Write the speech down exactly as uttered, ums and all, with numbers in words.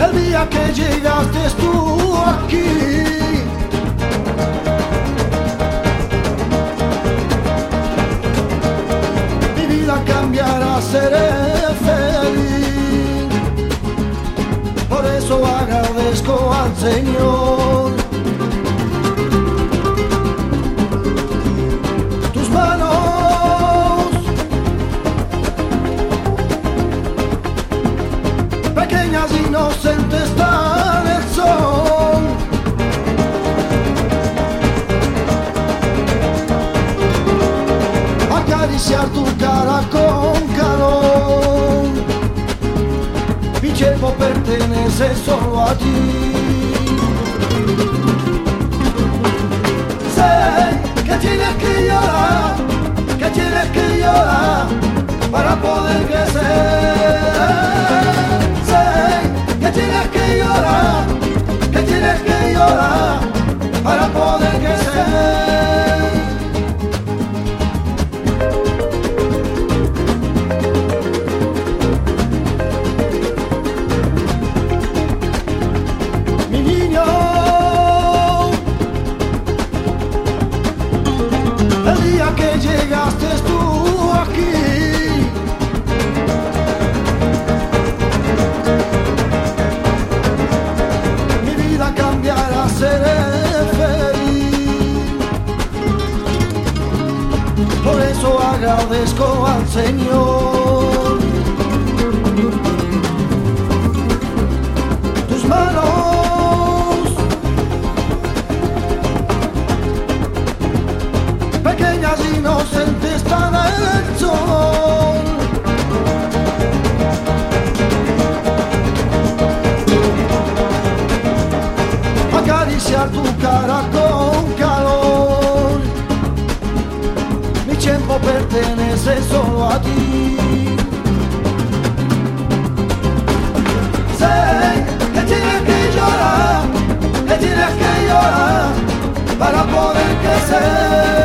El día que llegaste tú aquí, mi vida cambiará, seré feliz. Por eso agradezco al Señor. Tus manos pequeñas, inocentes, dan el sol. Acariciar tu cara con calor. Mi cuerpo pertenece solo a ti. Sé que tienes que llorar, que tienes que llorar para poder crecer. Sé que tienes que llorar, que tienes que llorar para poder crecer. El día que llegaste tú aquí, mi vida cambiará, seré feliz. Por eso agradezco al Señor. Tus manos pequeñas, inocentes, dan el sol. Acariciar tu cara con calor. Mi tiempo pertenece solo a ti. Sé que tienes que llorar, que tienes que llorar para poder crecer.